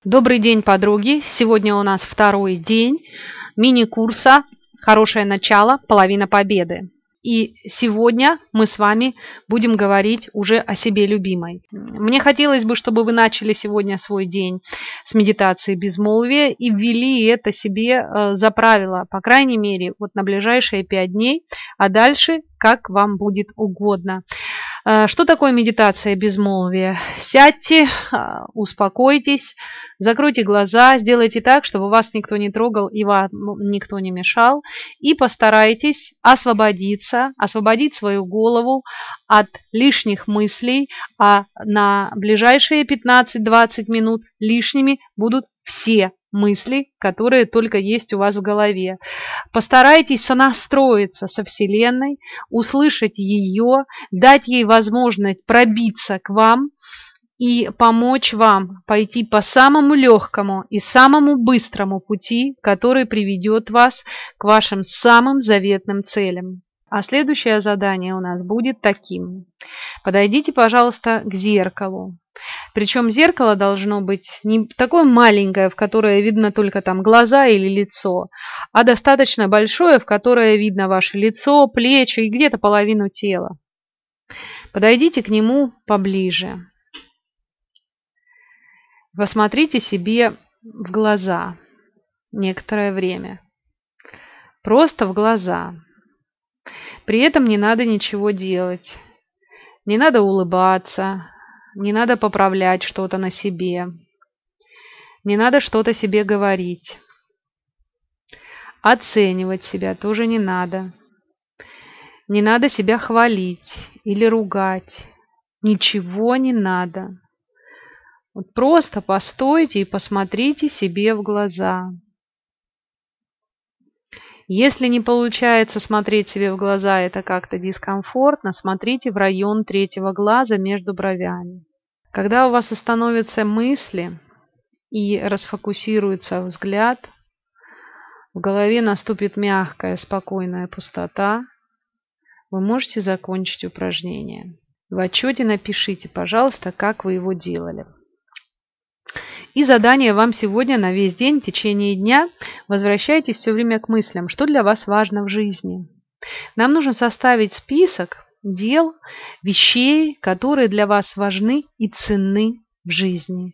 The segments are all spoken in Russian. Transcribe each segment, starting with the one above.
Добрый день, подруги! Сегодня у нас второй день мини-курса «Хорошее начало. Половина победы». И сегодня мы с вами будем говорить уже о себе любимой. Мне хотелось бы, чтобы вы начали сегодня свой день с медитации безмолвия и ввели это себе за правило, по крайней мере, вот на ближайшие 5 дней, а дальше как вам будет угодно. Что такое медитация безмолвия? Сядьте, успокойтесь, закройте глаза, сделайте так, чтобы вас никто не трогал и вам никто не мешал, и постарайтесь освободить свою голову от лишних мыслей, а на ближайшие 15-20 минут лишними будут все мысли, которые только есть у вас в голове. Постарайтесь сонастроиться со Вселенной, услышать ее, дать ей возможность пробиться к вам и помочь вам пойти по самому легкому и самому быстрому пути, который приведет вас к вашим самым заветным целям. А следующее задание у нас будет таким. Подойдите, пожалуйста, к зеркалу. Причем зеркало должно быть не такое маленькое, в которое видно только там глаза или лицо, а достаточно большое, в которое видно ваше лицо, плечи и где-то половину тела. Подойдите к нему поближе. Посмотрите себе в глаза некоторое время. Просто в глаза. При этом не надо ничего делать. Не надо улыбаться. Не надо поправлять что-то на себе. Не надо что-то себе говорить. Оценивать себя тоже не надо. Не надо себя хвалить или ругать. Ничего не надо. Вот просто постойте и посмотрите себе в глаза. Если не получается смотреть себе в глаза, это как-то дискомфортно, смотрите в район третьего глаза между бровями. Когда у вас остановятся мысли и расфокусируется взгляд, в голове наступит мягкая, спокойная пустота, вы можете закончить упражнение. В отчете напишите, пожалуйста, как вы его делали. И задание вам сегодня на весь день, в течение дня. Возвращайтесь все время к мыслям, что для вас важно в жизни. Нам нужно составить список дел, вещей, которые для вас важны и ценны в жизни.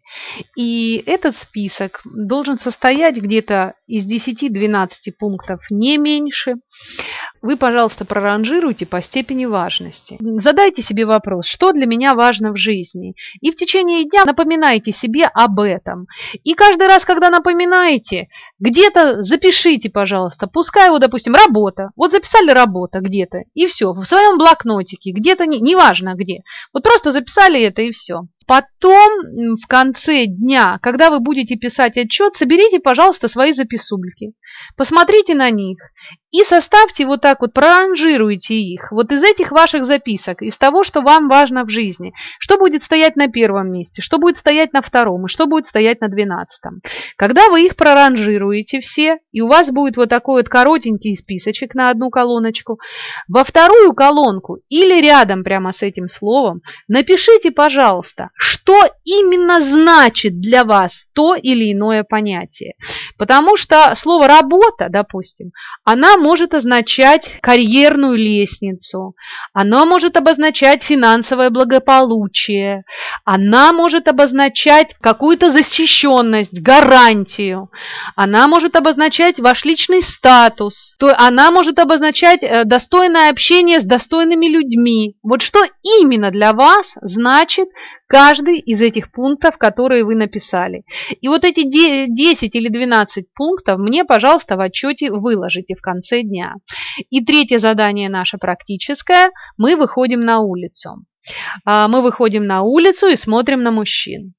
И этот список должен состоять где-то из 10-12 пунктов, не меньше. Вы, пожалуйста, проранжируйте по степени важности. Задайте себе вопрос, что для меня важно в жизни. И в течение дня напоминайте себе об этом. И каждый раз, когда напоминаете, где-то запишите, пожалуйста, пускай, вот, допустим, работа. Вот записали работа где-то, и все. В своем блокнотике, где-то, неважно где. Вот просто записали это, и все. Потом, в конце дня, когда вы будете писать отчет, соберите, пожалуйста, свои записульки. Посмотрите на них и составьте вот так вот, проранжируйте их. Вот из этих ваших записок, из того, что вам важно в жизни. Что будет стоять на первом месте, что будет стоять на втором и что будет стоять на 12-м. Когда вы их проранжируете все, и у вас будет вот такой вот коротенький списочек на одну колоночку, во вторую колонку или рядом прямо с этим словом напишите, пожалуйста, что именно значит для вас то или иное понятие. Потому что слово «работа», допустим, она может означать карьерную лестницу, она может обозначать финансовое благополучие, она может обозначать какую-то защищенность, гарантию, она может обозначать ваш личный статус, она может обозначать достойное общение с достойными людьми. Вот что именно для вас значит каждый из этих пунктов, которые вы написали. И вот эти 10 или 12 пунктов мне, пожалуйста, в отчете выложите в конце дня. И третье задание наше практическое. Мы выходим на улицу. Мы выходим на улицу и смотрим на мужчин.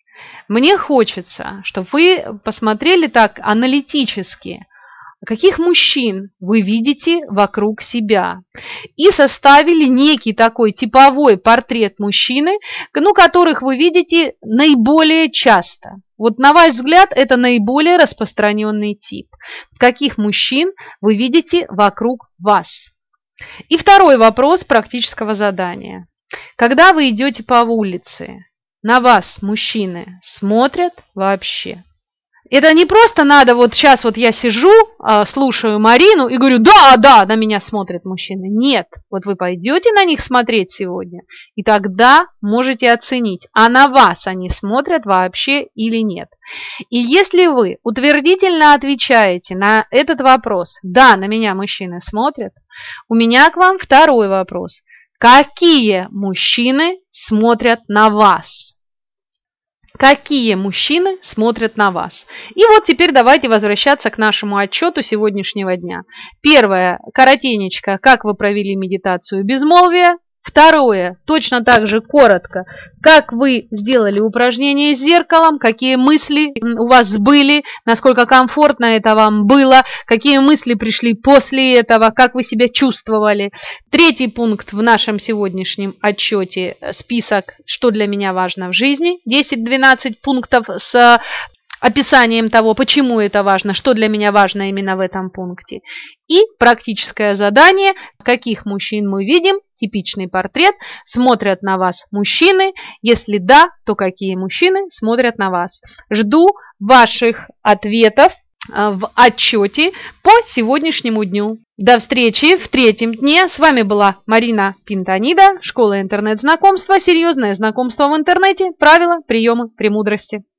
Мне хочется, чтобы вы посмотрели так аналитически, каких мужчин вы видите вокруг себя, и составили некий такой типовой портрет мужчины, которых вы видите наиболее часто. Вот на ваш взгляд, это наиболее распространенный тип. Каких мужчин вы видите вокруг вас? И второй вопрос практического задания. Когда вы идете по улице, на вас мужчины смотрят вообще? Это не просто надо, вот сейчас вот я сижу, слушаю Марину и говорю, да, на меня смотрят мужчины. Нет, вот вы пойдете на них смотреть сегодня, и тогда можете оценить, а на вас они смотрят вообще или нет. И если вы утвердительно отвечаете на этот вопрос, да, на меня мужчины смотрят, у меня к вам второй вопрос. Какие мужчины смотрят на вас? Какие мужчины смотрят на вас? И вот теперь давайте возвращаться к нашему отчету сегодняшнего дня. Первое, коротенечко, как вы провели медитацию безмолвия. Второе, точно так же коротко, как вы сделали упражнение с зеркалом, какие мысли у вас были, насколько комфортно это вам было, какие мысли пришли после этого, как вы себя чувствовали. Третий пункт в нашем сегодняшнем отчете – список, что для меня важно в жизни, 10-12 пунктов с описанием того, почему это важно, что для меня важно именно в этом пункте. И практическое задание, каких мужчин мы видим, типичный портрет, смотрят на вас мужчины, если да, то какие мужчины смотрят на вас. Жду ваших ответов в отчете по сегодняшнему дню. До встречи в третьем дне. С вами была Марина Пинтонида, школа интернет-знакомства, серьезное знакомство в интернете, правила, приемы, премудрости.